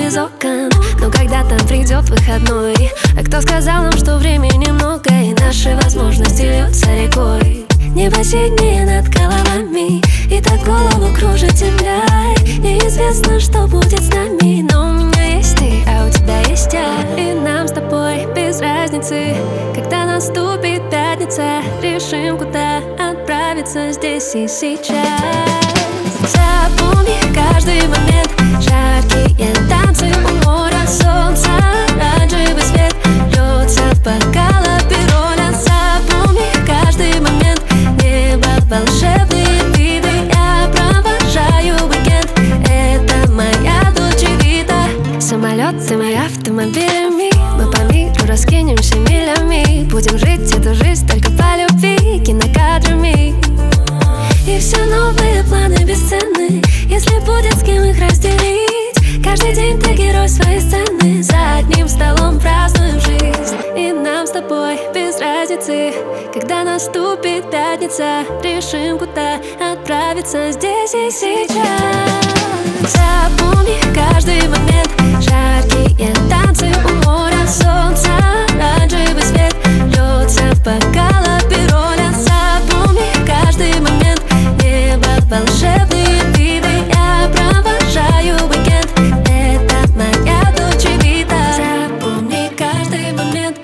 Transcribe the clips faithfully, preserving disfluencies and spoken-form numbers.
из окон. Но когда-то придет выходной, а кто сказал нам, что времени много и наши возможности льются рекой? Небо синее над головами, и так голову кружит земля. Неизвестно, что будет с нами, но у меня есть ты, а у тебя есть я. И нам с тобой без разницы, когда наступит пятница, решим, куда отправиться здесь и сейчас. Запомни каждый момент, жаркие танцы у моря, солнца, оранжевый свет льется в бокал апероля. Запомни каждый момент, небо, волшебные виды, я провожаю уикенд, это моя Дольче Вита. Самолеты, мои автомобилями, мы по миру раскинемся милями, будем жить эту жизнь только по любви, кинокадрами. И все новые планы бесценны, если будет с кем их разделить. Каждый день ты герой своей сцены, за одним столом празднуем жизнь. И нам с тобой без разницы, когда наступит пятница, решим, куда отправиться здесь и сейчас. Запомни каждый момент, жаркие танцы у моря, солнца, оранжевый свет льется в бокал апероля. Запомни каждый момент, небо, волшебные виды, я провожаю уикенд, это моя Дольче Вита. Запомни каждый момент,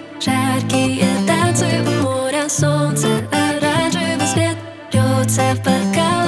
жаркие танцы у моря, солнце, оранжевый свет льется в бокал